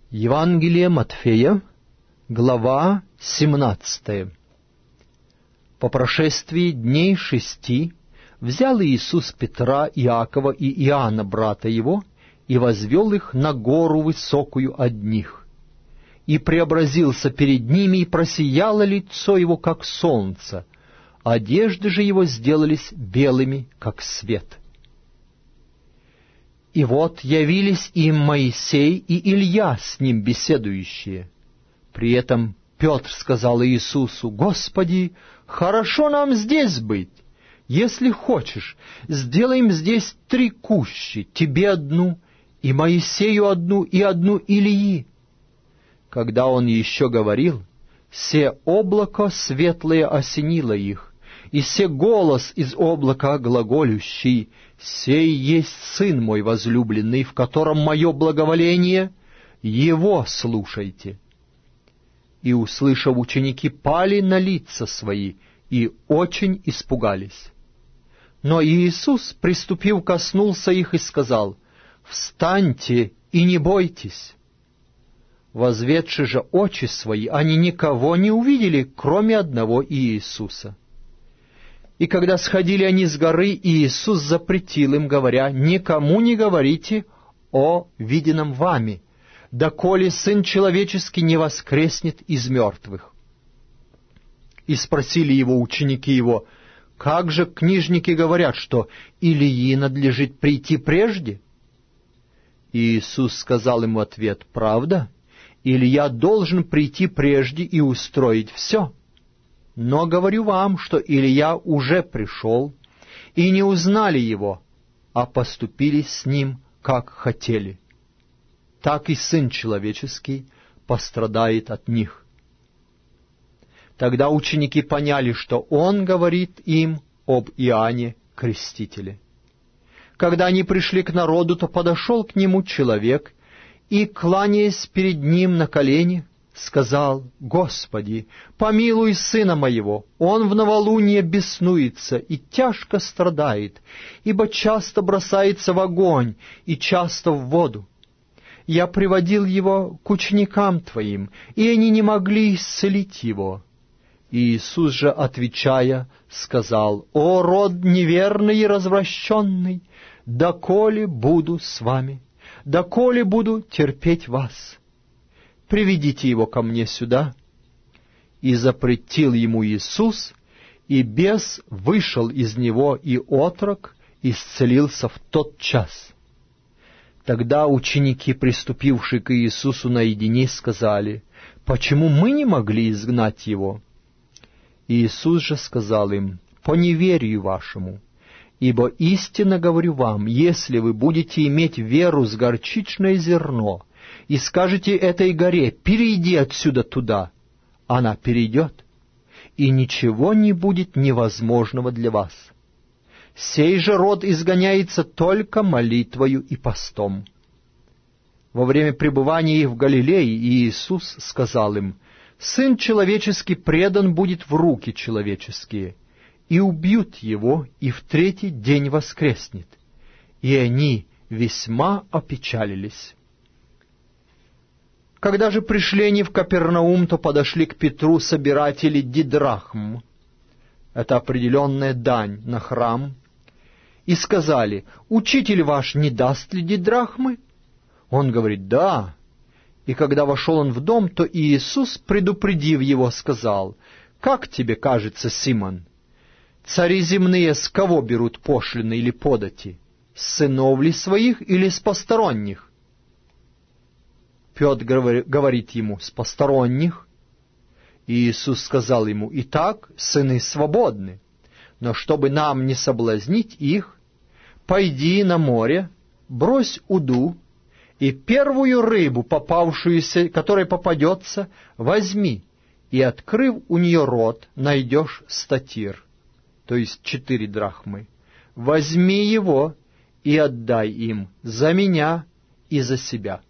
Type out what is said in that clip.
Евангелие Матфея, глава 17. По прошествии дней 6 взял Иисус Петра, Иакова и Иоанна, брата его, и возвел их на гору высокую одних. И преобразился перед ними, и просияло лицо его, как солнце, одежды же его сделались белыми, как свет. И вот явились им Моисей и Илья, с ним беседующие. При этом Петр сказал Иисусу: «Господи, хорошо нам здесь быть. Если хочешь, сделаем здесь 3 кущи, тебе одну, и Моисею одну, и одну Илии». Когда он еще говорил, се облако светлое осенило их, и се голос из облака глаголющий: «Сей есть Сын мой возлюбленный, в котором мое благоволение, Его слушайте». И, услышав, ученики пали на лица свои и очень испугались. Но Иисус, приступив, коснулся их и сказал: «Встаньте и не бойтесь». Возведши же очи свои, они никого не увидели, кроме одного Иисуса. И когда сходили они с горы, Иисус запретил им, говоря: «Никому не говорите о виденном вами, доколе Сын Человеческий не воскреснет из мертвых». И спросили его ученики его: «Как же книжники говорят, что Илии надлежит прийти прежде?» И Иисус сказал им в ответ: «Правда? Илия должен прийти прежде и устроить все. Но говорю вам, что Илия уже пришел, и не узнали его, а поступили с ним, как хотели. Так и Сын Человеческий пострадает от них». Тогда ученики поняли, что Он говорит им об Иоанне Крестителе. Когда они пришли к народу, то подошел к нему человек и, кланяясь перед ним на колени, сказал: «Господи, помилуй сына моего, он в новолуние беснуется и тяжко страдает, ибо часто бросается в огонь и часто в воду. Я приводил его к ученикам Твоим, и они не могли исцелить его». Иисус же, отвечая, сказал: «О род неверный и развращенный, доколе буду с вами, доколе буду терпеть вас? Приведите его ко мне сюда». И запретил ему Иисус, и бес вышел из него, и отрок исцелился в тот час. Тогда ученики, приступившие к Иисусу наедине, сказали: «Почему мы не могли изгнать его?» Иисус же сказал им: «По неверию вашему. Ибо истинно говорю вам, если вы будете иметь веру с горчичное зерно, и скажете этой горе: перейди отсюда туда, она перейдет, и ничего не будет невозможного для вас. Сей же род изгоняется только молитвою и постом». Во время пребывания их в Галилее Иисус сказал им: «Сын Человеческий предан будет в руки человеческие, и убьют его, и в 3-й день воскреснет». И они весьма опечалились. Когда же пришли они в Капернаум, то подошли к Петру собиратели дидрахм, это определенная дань на храм, и сказали: «Учитель ваш не даст ли дидрахмы?» Он говорит: «Да». И когда вошел он в дом, то Иисус, предупредив его, сказал: «Как тебе кажется, Симон, цари земные с кого берут пошлины или подати? С сынов ли своих или с посторонних?» Петр говорит ему: «С посторонних». И Иисус сказал ему: «Итак, сыны свободны, но чтобы нам не соблазнить их, пойди на море, брось уду, и первую рыбу, попавшуюся, которая попадется, возьми, и, открыв у нее рот, найдешь статир, то есть 4 драхмы. Возьми его и отдай им за меня и за себя».